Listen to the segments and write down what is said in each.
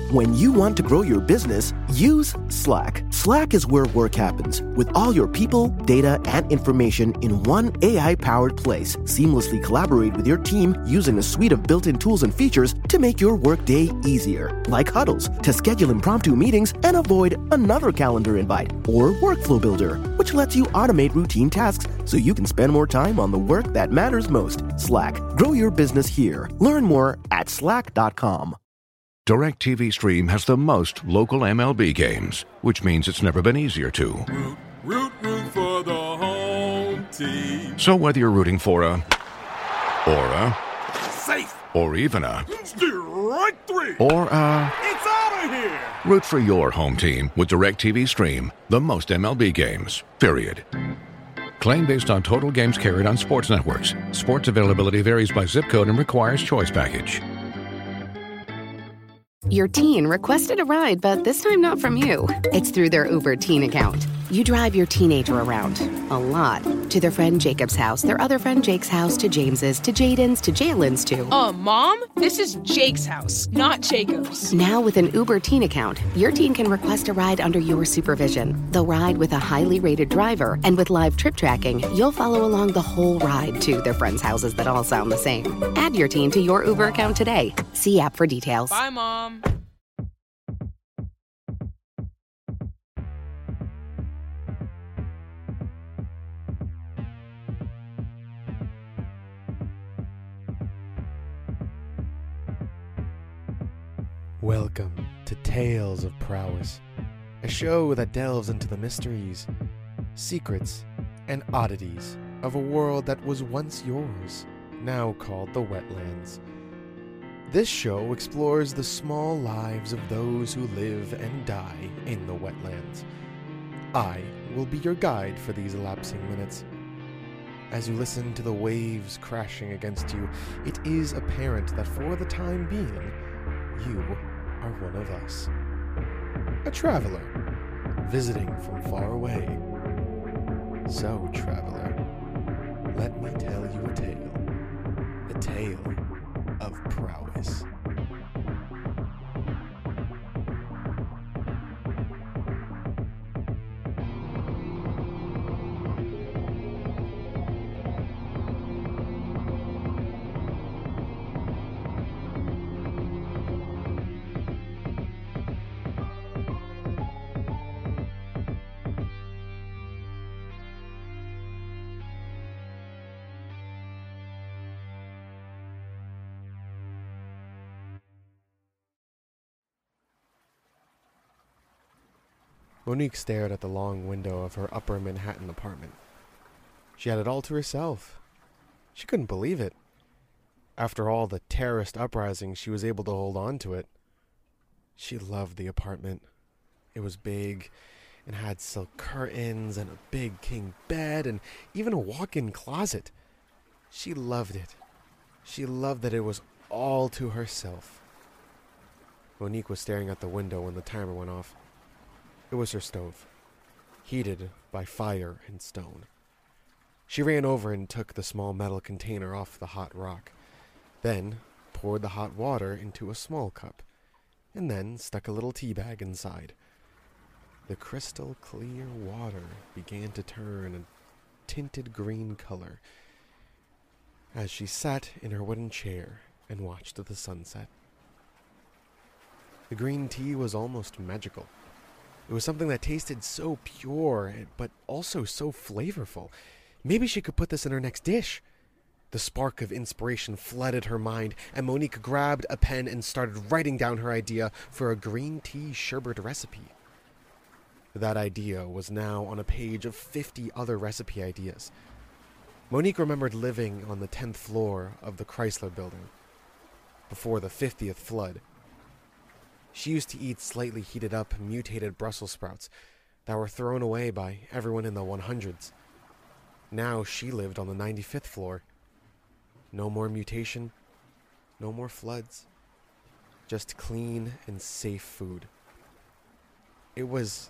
When you want to grow your business, use Slack. Slack is where work happens, with all your people, data, and information in one AI-powered place. Seamlessly collaborate with your team using a suite of built-in tools and features to make your workday easier, like Huddles to schedule impromptu meetings and avoid another calendar invite, or Workflow Builder, which lets you automate routine tasks so you can spend more time on the work that matters most. Slack. Grow your business here. Learn more at slack.com. DirecTV Stream has the most local MLB games, which means it's never been easier to. Root for the home team. So whether you're rooting for a Safe. or even a Strike three. or a It's out of here. root for your home team with DirecTV Stream, the most MLB games, period. Claim based on total games carried on sports networks. Sports availability varies by zip code and requires choice package. Your teen requested a ride, but this time not from you. It's through their Uber Teen account. You drive your teenager around, a lot, to their friend Jacob's house, their other friend Jake's house, to James's, to Jaden's, to Jalen's, to... Mom? This is Jake's house, not Jacob's. Now with an Uber Teen account, your teen can request a ride under your supervision. They'll ride with a highly rated driver, and with live trip tracking, you'll follow along the whole ride to their friends' houses that all sound the same. Add your teen to your Uber account today. See app for details. Bye, Mom. Welcome to Tales of Prowess, a show that delves into the mysteries, secrets, and oddities of a world that was once yours, now called the Wetlands. This show explores the small lives of those who live and die in the wetlands. I will be your guide for these elapsing minutes. As you listen to the waves crashing against you, it is apparent that for the time being, you are one of us. A traveler, visiting from far away. So, traveler, let me tell you a tale. A tale of prowess. Monique stared at the long window of her upper Manhattan apartment. She had it all to herself. She couldn't believe it. After all the terrorist uprising, she was able to hold on to it. She loved the apartment. It was big and had silk curtains and a big king bed and even a walk-in closet. She loved it. She loved that it was all to herself. Monique was staring at the window when the timer went off. It was her stove, heated by fire and stone. She ran over and took the small metal container off the hot rock, then poured the hot water into a small cup, and then stuck a little tea bag inside. The crystal clear water began to turn a tinted green color as she sat in her wooden chair and watched the sunset. The green tea was almost magical. It was something that tasted so pure, but also so flavorful. Maybe she could put this in her next dish. The spark of inspiration flooded her mind, and Monique grabbed a pen and started writing down her idea for a green tea sherbet recipe. That idea was now on a page of 50 other recipe ideas. Monique remembered living on the 10th floor of the Chrysler Building, before the 50th flood. She used to eat slightly heated up, mutated Brussels sprouts that were thrown away by everyone in the 100s. Now she lived on the 95th floor. No more mutation, no more floods, just clean and safe food. It was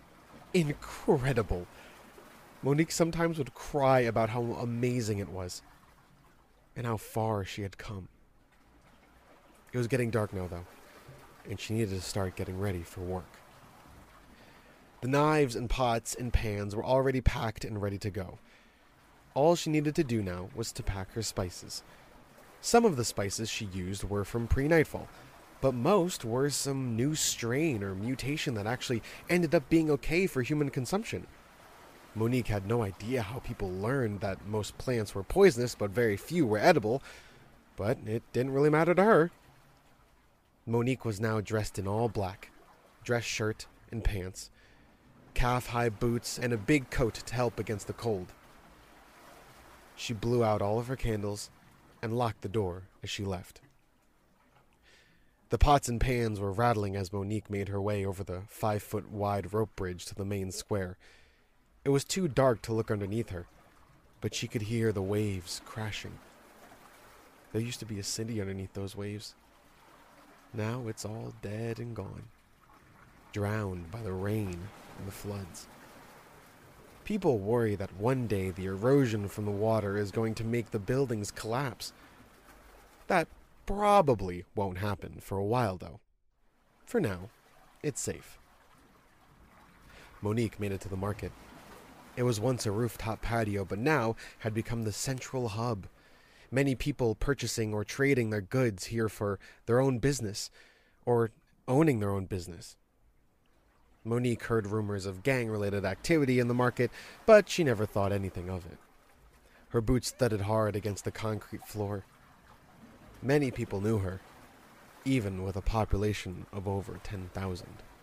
incredible. Monique sometimes would cry about how amazing it was and how far she had come. It was getting dark now, though. and she needed to start getting ready for work. The knives and pots and pans were already packed and ready to go. All she needed to do now was to pack her spices. Some of the spices she used were from pre-Nightfall, but most were some new strain or mutation that actually ended up being okay for human consumption. Monique had no idea how people learned that most plants were poisonous but very few were edible, but it didn't really matter to her. Monique was now dressed in all black, dress shirt and pants, calf-high boots, and a big coat to help against the cold. She blew out all of her candles and locked the door as she left. The pots and pans were rattling as Monique made her way over the 5-foot-wide rope bridge to the main square. It was too dark to look underneath her, but she could hear the waves crashing. There used to be a city underneath those waves. Now it's all dead and gone, drowned by the rain and the floods. People worry that one day the erosion from the water is going to make the buildings collapse. That probably won't happen for a while, though. For now, it's safe. Monique made it to the market. It was once a rooftop patio, but now had become the central hub. Many people purchasing or trading their goods here for their own business, or owning their own business. Monique heard rumors of gang-related activity in the market, but she never thought anything of it. Her boots thudded hard against the concrete floor. Many people knew her, even with a population of over 10,000.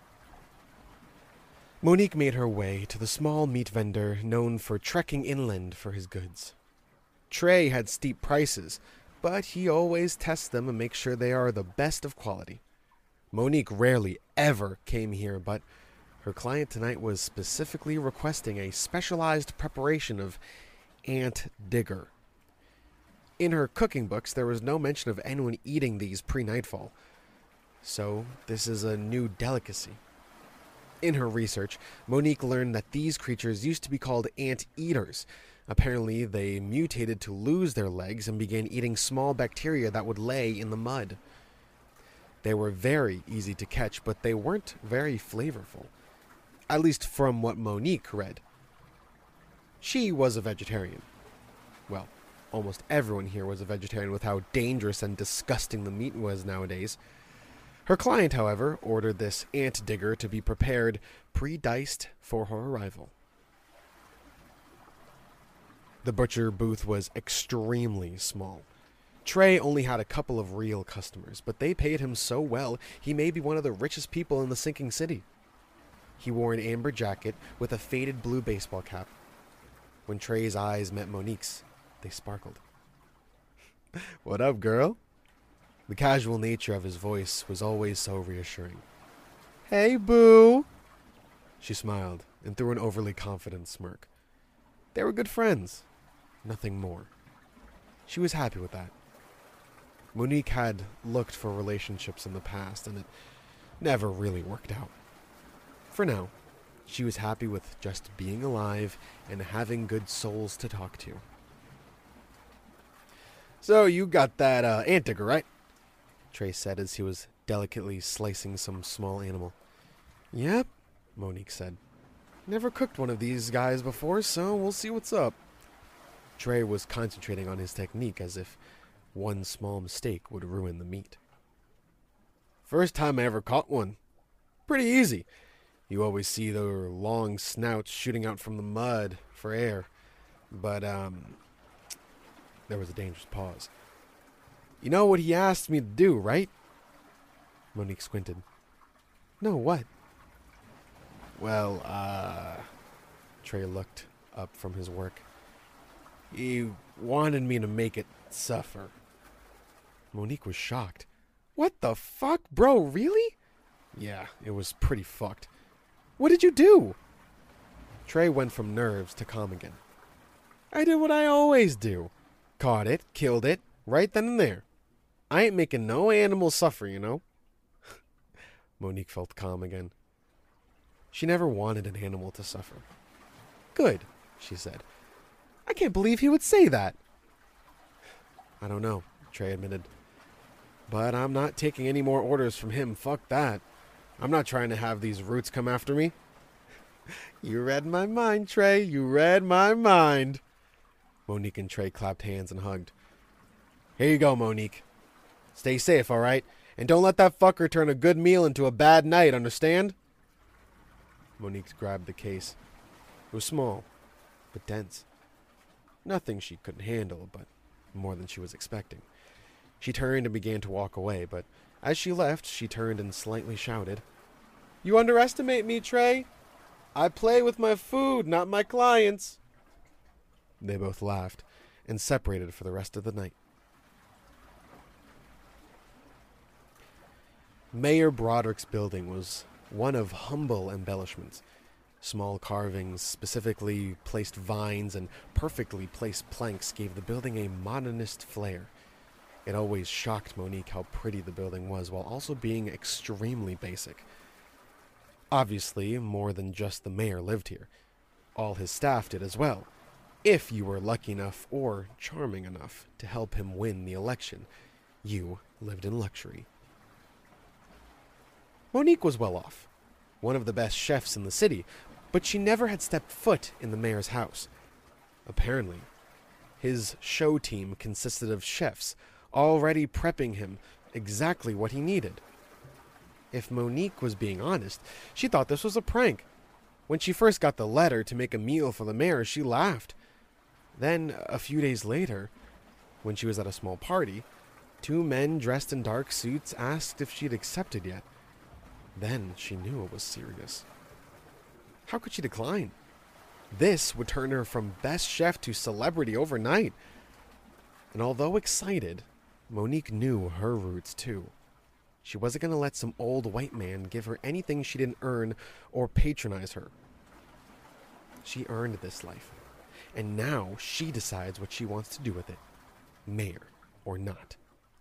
Monique made her way to the small meat vendor known for trekking inland for his goods. Trey had steep prices, but he always tests them and makes sure they are the best of quality. Monique rarely ever came here, but her client tonight was specifically requesting a specialized preparation of ant digger. In her cooking books, there was no mention of anyone eating these pre-Nightfall, so this is a new delicacy. In her research, Monique learned that these creatures used to be called ant-eaters. Apparently, they mutated to lose their legs and began eating small bacteria that would lay in the mud. They were very easy to catch, but they weren't very flavorful. At least from what Monique read. She was a vegetarian. Well, almost everyone here was a vegetarian with how dangerous and disgusting the meat was nowadays. Her client, however, ordered this ant digger to be prepared pre-diced for her arrival. The butcher booth was extremely small. Trey only had a couple of real customers, but they paid him so well he may be one of the richest people in the sinking city. He wore an amber jacket with a faded blue baseball cap. When Trey's eyes met Monique's, they sparkled. "What up, girl?" The casual nature of his voice was always so reassuring. "Hey, boo!" She smiled and threw an overly confident smirk. They were good friends. Nothing more. She was happy with that. Monique had looked for relationships in the past, and it never really worked out. For now, she was happy with just being alive and having good souls to talk to. "So you got that ant digger, right?" Trey said as he was delicately slicing some small animal. "Yep," Monique said. "Never cooked one of these guys before, so we'll see what's up." Trey was concentrating on his technique as if one small mistake would ruin the meat. "First time I ever caught one. Pretty easy. You always see their long snouts shooting out from the mud for air. But, there was a dangerous pause. You know what he asked me to do, right?" Monique squinted. "No, what?" "Well, Trey looked up from his work. "He wanted me to make it suffer." Monique was shocked. "What the fuck, bro, really?" "Yeah, it was pretty fucked." "What did you do?" Trey went from nerves to calm again. "I did what I always do. Caught it, killed it, right then and there. I ain't making no animal suffer, you know." Monique felt calm again. She never wanted an animal to suffer. "Good," she said. "I can't believe he would say that." "I don't know," Trey admitted. But I'm not taking any more orders from him. Fuck that. I'm not trying to have these roots come after me. You read my mind, Trey. You read my mind. Monique and Trey clapped hands and hugged. Here you go, Monique. Stay safe, all right? And don't let that fucker turn a good meal into a bad night, understand? Monique grabbed the case. It was small, but dense. Nothing she couldn't handle, but more than she was expecting. She turned and began to walk away, but as she left, she turned and slightly shouted, "You underestimate me, Trey. I play with my food, not my clients." They both laughed and separated for the rest of the night. Mayor Broderick's building was one of humble embellishments. Small carvings, specifically placed vines, and perfectly placed planks gave the building a modernist flair. It always shocked Monique how pretty the building was, while also being extremely basic. Obviously, more than just the mayor lived here. All his staff did as well, if you were lucky enough or charming enough to help him win the election. You lived in luxury. Monique was well off, one of the best chefs in the city, but she never had stepped foot in the mayor's house. Apparently, his show team consisted of chefs, already prepping him exactly what he needed. If Monique was being honest, she thought this was a prank. When she first got the letter to make a meal for the mayor, she laughed. Then, a few days later, when she was at a small party, two men dressed in dark suits asked if she'd accepted yet. Then she knew it was serious. How could she decline? This would turn her from best chef to celebrity overnight. And although excited, Monique knew her roots too. She wasn't going to let some old white man give her anything she didn't earn or patronize her. She earned this life, and now she decides what she wants to do with it, mayor or not.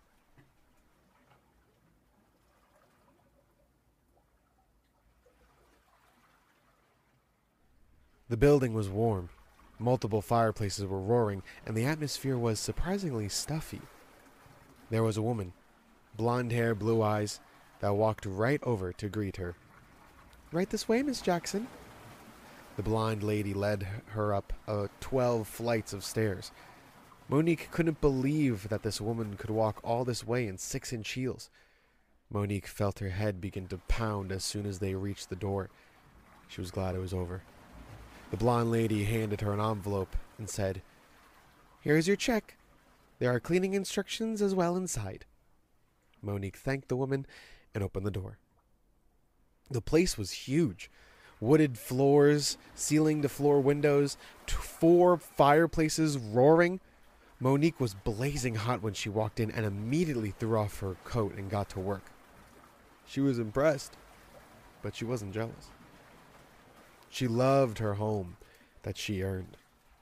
The building was warm. Multiple fireplaces were roaring, and the atmosphere was surprisingly stuffy. There was a woman, blonde hair, blue eyes, that walked right over to greet her. "Right this way, Miss Jackson." The blonde lady led her up 12 flights of stairs. Monique couldn't believe that this woman could walk all this way in 6-inch heels. Monique felt her head begin to pound as soon as they reached the door. She was glad it was over. The blonde lady handed her an envelope and said, "Here's your check. There are cleaning instructions as well inside." Monique thanked the woman and opened the door. The place was huge. Wooded floors, ceiling-to-floor windows, 4 fireplaces roaring. Monique was blazing hot when she walked in and immediately threw off her coat and got to work. She was impressed, but she wasn't jealous. She loved her home that she earned.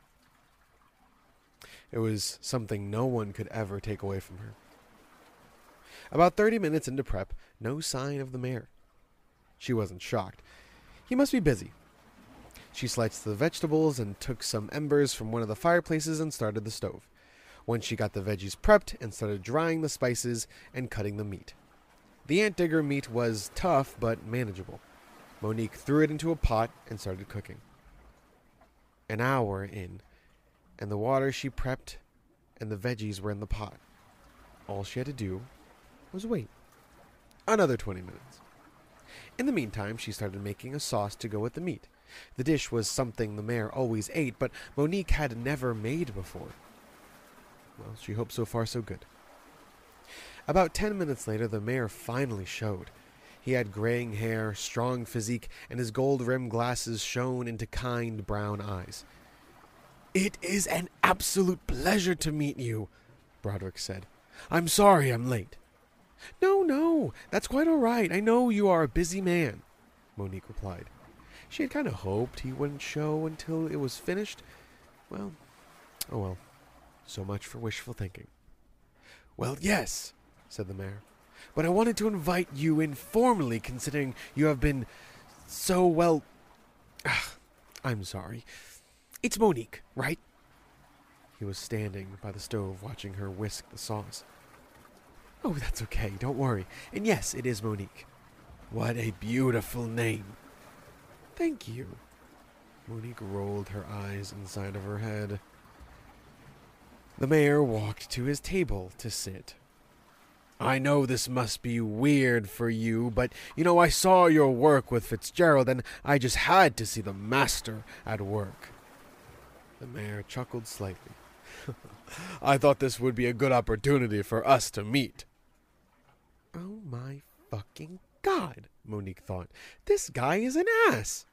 It was something no one could ever take away from her. About 30 minutes into prep, no sign of the mayor. She wasn't shocked. He must be busy. She sliced the vegetables and took some embers from one of the fireplaces and started the stove. Once she got the veggies prepped and started drying the spices and cutting the meat. The ant digger meat was tough but manageable. Monique threw it into a pot and started cooking. An hour in, and the water she prepped and the veggies were in the pot. All she had to do was wait. Another 20 minutes. In the meantime, she started making a sauce to go with the meat. The dish was something the mayor always ate, but Monique had never made before. Well, she hoped so far so good. About 10 minutes later, the mayor finally showed. He had graying hair, strong physique, and his gold-rimmed glasses shone into kind brown eyes. "It is an absolute pleasure to meet you," Broderick said. "I'm sorry I'm late." No, that's quite all right. I know you are a busy man," Monique replied. She had kind of hoped he wouldn't show until it was finished. Well, oh well. So much for wishful thinking. "Well, yes," said the mayor. "But I wanted to invite you informally, considering you have been so well... I'm sorry. It's Monique, right?" He was standing by the stove watching her whisk the sauce. Oh, that's okay, don't worry. And yes, it is Monique. What a beautiful name. Thank you. Monique rolled her eyes inside of her head. The mayor walked to his table to sit. I know this must be weird for you, but, I saw your work with Fitzgerald, and I just had to see the master at work. The mayor chuckled slightly. I thought this would be a good opportunity for us to meet. Oh my fucking God, Monique thought. This guy is an ass.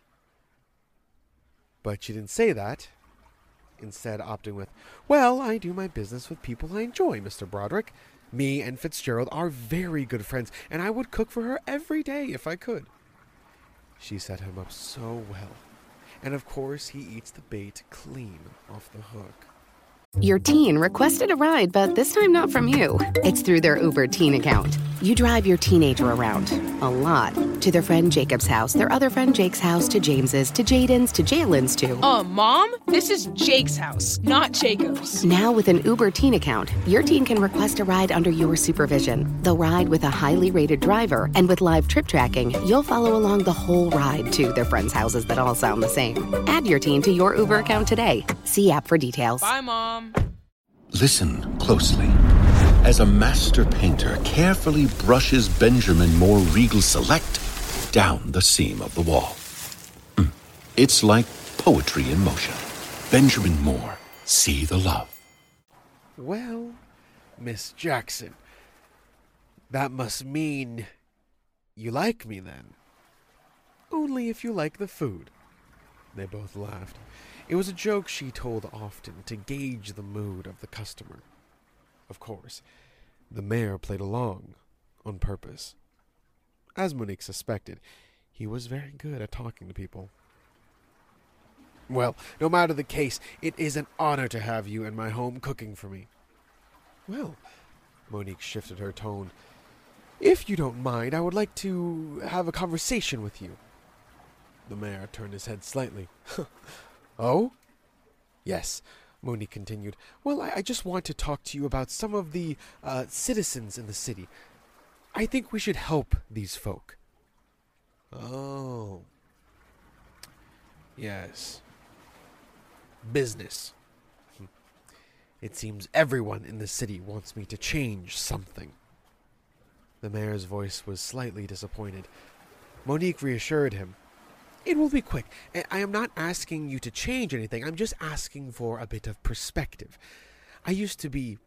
But she didn't say that. Instead, opting with, well, I do my business with people I enjoy, Mr. Broderick. Me and Fitzgerald are very good friends, and I would cook for her every day if I could. She set him up so well. And of course, he eats the bait clean off the hook. Your teen requested a ride, but this time not from you. It's through their Uber teen account. You drive your teenager around, a lot, to their friend Jacob's house, their other friend Jake's house, to James's, to Jaden's, to Jalen's, to... Mom? This is Jake's house, not Jacob's. Now with an Uber teen account, your teen can request a ride under your supervision. They'll ride with a highly rated driver, and with live trip tracking, you'll follow along the whole ride to their friends' houses that all sound the same. Add your teen to your Uber account today. See app for details. Bye, Mom. Listen closely as a master painter carefully brushes Benjamin Moore Regal Select down the seam of the wall. It's like poetry in motion. Benjamin Moore, see the love. Well, Miss Jackson, that must mean you like me then. Only if you like the food. They both laughed. It was a joke she told often to gauge the mood of the customer. Of course, the mayor played along on purpose. As Monique suspected, he was very good at talking to people. Well, no matter the case, it is an honor to have you in my home cooking for me. Well, Monique shifted her tone. If you don't mind, I would like to have a conversation with you. The mayor turned his head slightly. Oh? Yes, Monique continued. Well, I just want to talk to you about some of the citizens in the city. I think we should help these folk. Oh. Yes. Business. It seems everyone in the city wants me to change something. The mayor's voice was slightly disappointed. Monique reassured him. It will be quick. I am not asking you to change anything. I'm just asking for a bit of perspective. I used to be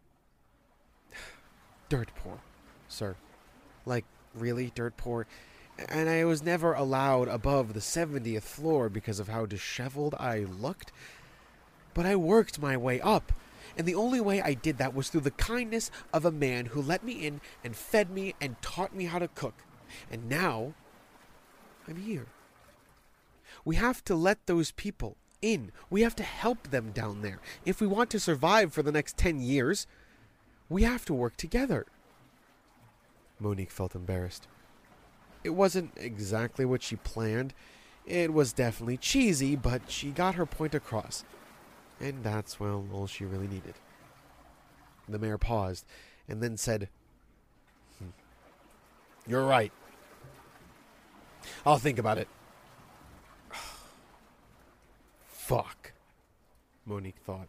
dirt poor, sir. Like, really dirt poor. And I was never allowed above the 70th floor because of how disheveled I looked. But I worked my way up. And the only way I did that was through the kindness of a man who let me in and fed me and taught me how to cook. And now, I'm here. We have to let those people in. We have to help them down there. If we want to survive for the next 10 years, we have to work together. Monique felt embarrassed. It wasn't exactly what she planned. It was definitely cheesy, but she got her point across. And that's, well, all she really needed. The mayor paused and then said, You're right. I'll think about it. Fuck, Monique thought.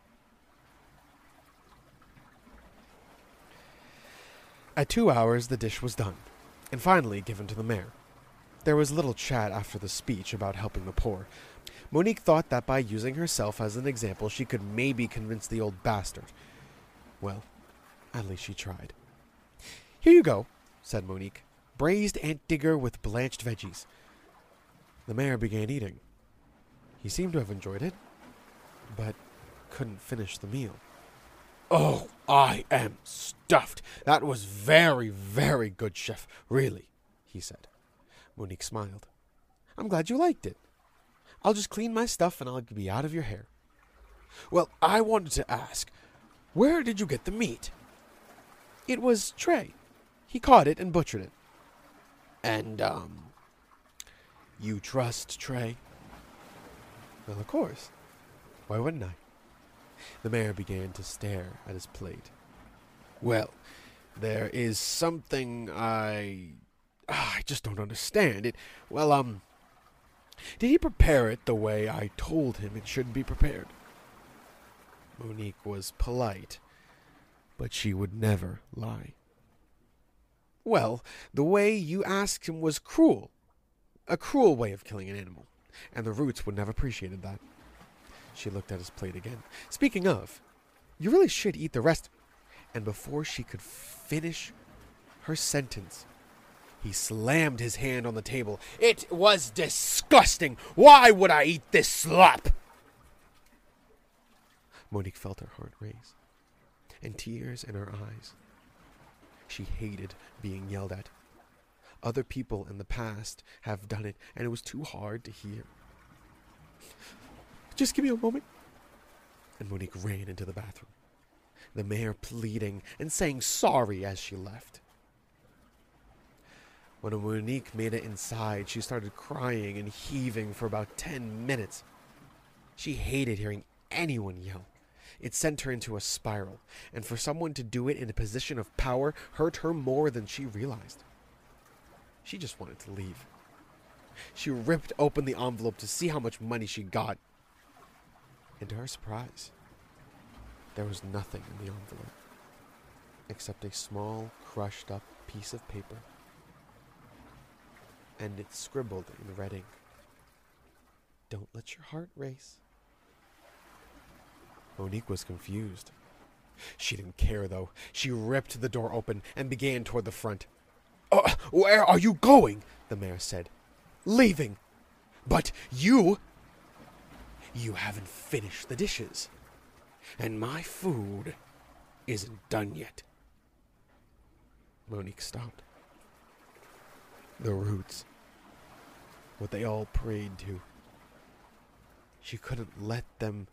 At 2 hours, the dish was done, and finally given to the mayor. There was little chat after the speech about helping the poor. Monique thought that by using herself as an example, she could maybe convince the old bastard. Well, at least she tried. Here you go, said Monique. Braised ant digger with blanched veggies. The mayor began eating. He seemed to have enjoyed it, but couldn't finish the meal. Oh, I am stuffed. That was very, very good, chef. Really, he said. Monique smiled. I'm glad you liked it. I'll just clean my stuff and I'll be out of your hair. Well, I wanted to ask, where did you get the meat? It was Trey. He caught it and butchered it. And, you trust Trey? Well, of course. Why wouldn't I? The mayor began to stare at his plate. Well, There is something I just don't understand. Did he prepare it the way I told him it should be prepared? Monique was polite, but she would never lie. Well, the way you asked him was cruel. A cruel way of killing an animal, and the Roots would never appreciated that. She looked at his plate again. Speaking of, you really should eat the rest. And before she could finish her sentence, he slammed his hand on the table. It was disgusting! Why would I eat this slop? Monique felt her heart race, and tears in her eyes. She hated being yelled at. Other people in the past have done it, and it was too hard to hear. Just give me a moment. And Monique ran into the bathroom, the mayor pleading and saying sorry as she left. When Monique made it inside, she started crying and heaving for about 10 minutes. She hated hearing anyone yell. It sent her into a spiral, and for someone to do it in a position of power hurt her more than she realized. She just wanted to leave. She ripped open the envelope to see how much money she got. And to her surprise, there was nothing in the envelope except a small, crushed-up piece of paper. And it scribbled in red ink, "Don't let your heart race." Monique was confused. She didn't care, though. She ripped the door open and began toward the front. Where are you going? The mayor said. Leaving. But you haven't finished the dishes. And my food isn't done yet. Monique stopped. The Roots. What they all prayed to. She couldn't let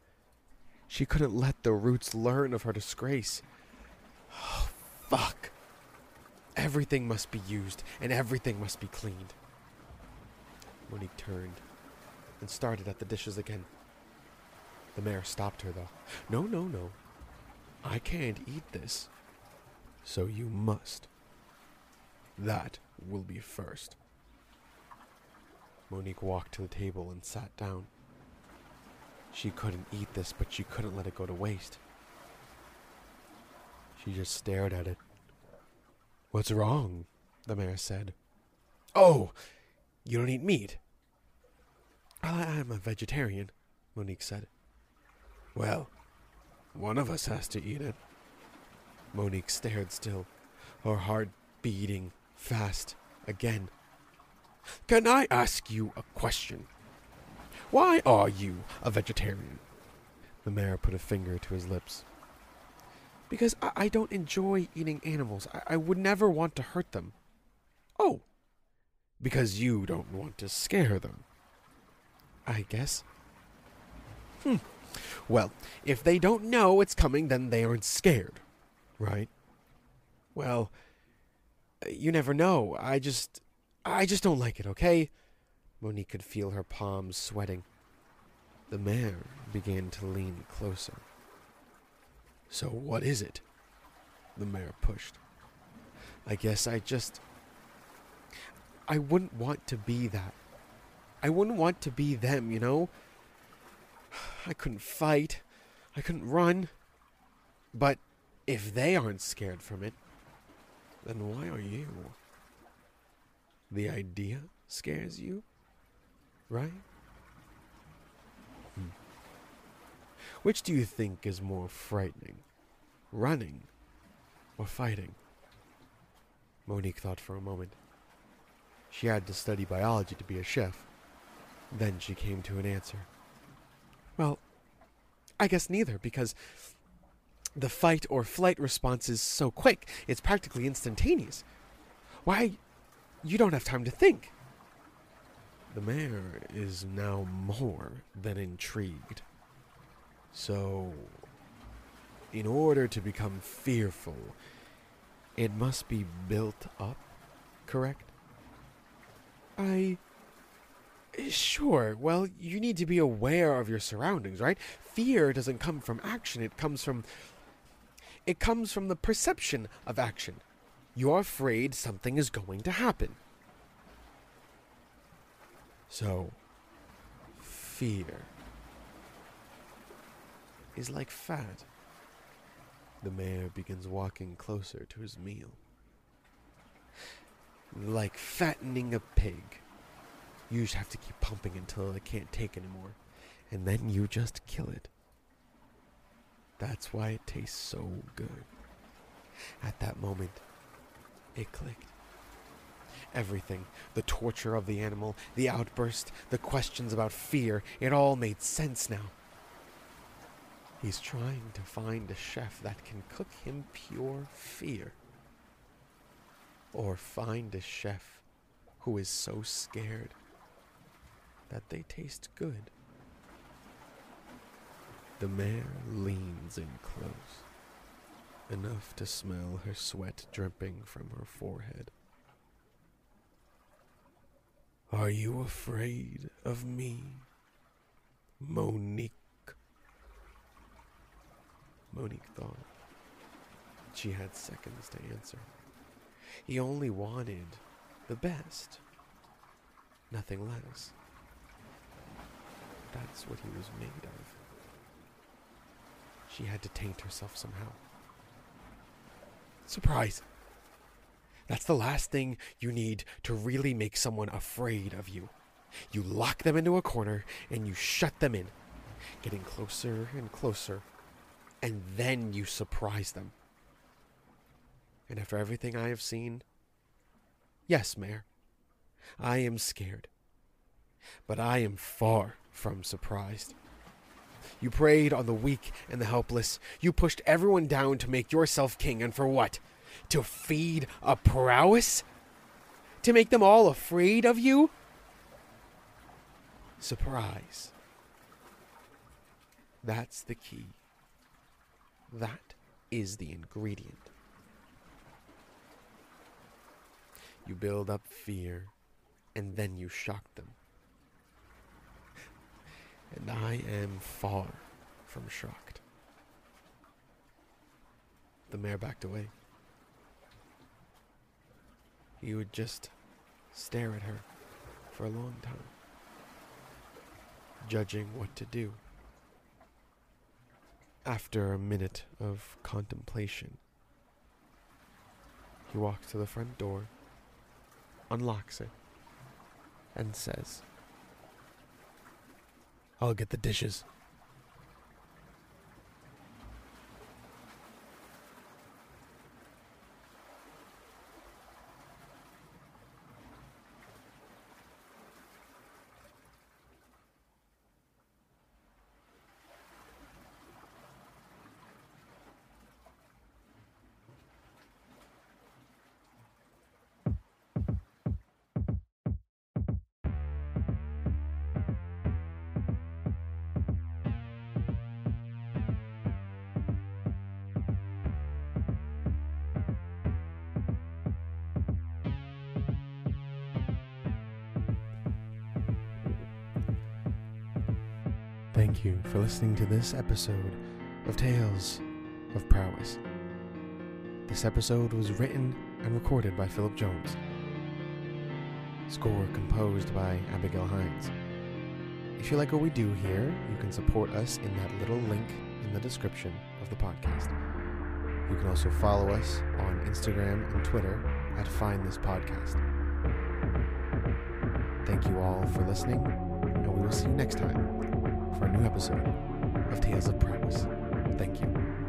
the Roots learn of her disgrace. Oh, fuck. Everything must be used, and everything must be cleaned. Monique turned and started at the dishes again. The mayor stopped her, though. No. I can't eat this. So you must. That will be first. Monique walked to the table and sat down. She couldn't eat this, but she couldn't let it go to waste. She just stared at it. What's wrong? The mayor said. Oh, you don't eat meat? I'm a vegetarian, Monique said. Well, one of us has to eat it. Monique stared still, her heart beating fast again. Can I ask you a question? Why are you a vegetarian? The mayor put a finger to his lips. Because I don't enjoy eating animals. I would never want to hurt them. Oh, because you don't want to scare them, I guess. Well, if they don't know it's coming, then they aren't scared, right? Well, you never know. I just don't like it, okay? Monique could feel her palms sweating. The mayor began to lean closer. So what is it? The mayor pushed. I guess I wouldn't want to be that. I wouldn't want to be them, you know? I couldn't fight. I couldn't run. But if they aren't scared from it, then why are you? The idea scares you? Right? Which do you think is more frightening? Running or fighting? Monique thought for a moment. She had to study biology to be a chef. Then she came to an answer. Well, I guess neither, because the fight or flight response is so quick, it's practically instantaneous. Why, you don't have time to think. The mayor is now more than intrigued. So, in order to become fearful, it must be built up, correct? Sure, well, you need to be aware of your surroundings, right? Fear doesn't come from action, it comes from the perception of action. You're afraid something is going to happen. So, fear is like fat. The mayor begins walking closer to his meal. Like fattening a pig. You just have to keep pumping until it can't take anymore, and then you just kill it. That's why it tastes so good. At that moment, it clicked. Everything, the torture of the animal, the outburst, the questions about fear, it all made sense now. He's trying to find a chef that can cook him pure fear. Or find a chef who is so scared that they taste good. The mayor leans in close, enough to smell her sweat dripping from her forehead. Are you afraid of me, Monique? Monique thought. She had seconds to answer. He only wanted the best, nothing less. That's what he was made of. She had to taint herself somehow. Surprise! That's the last thing you need to really make someone afraid of you. You lock them into a corner and you shut them in, getting closer and closer, and then you surprise them. And after everything I have seen, yes, Mayor, I am scared. But I am far from surprised. You preyed on the weak and the helpless. You pushed everyone down to make yourself king, and for what? To feed a prowess? To make them all afraid of you? Surprise. That's the key. That is the ingredient. You build up fear, and then you shock them. And I am far from shocked. The mayor backed away. He would just stare at her for a long time, judging what to do. After a minute of contemplation, he walks to the front door, unlocks it, and says, "I'll get the dishes." Thank you for listening to this episode of Tales of Prowess. This episode was written and recorded by Philip Jones. Score composed by Abigail Hines. If you like what we do here, you can support us in that little link in the description of the podcast. You can also follow us on Instagram and Twitter at FindThisPodcast. Thank you all for listening, and we will see you next time for a new episode of Tales of Prowess. Thank you.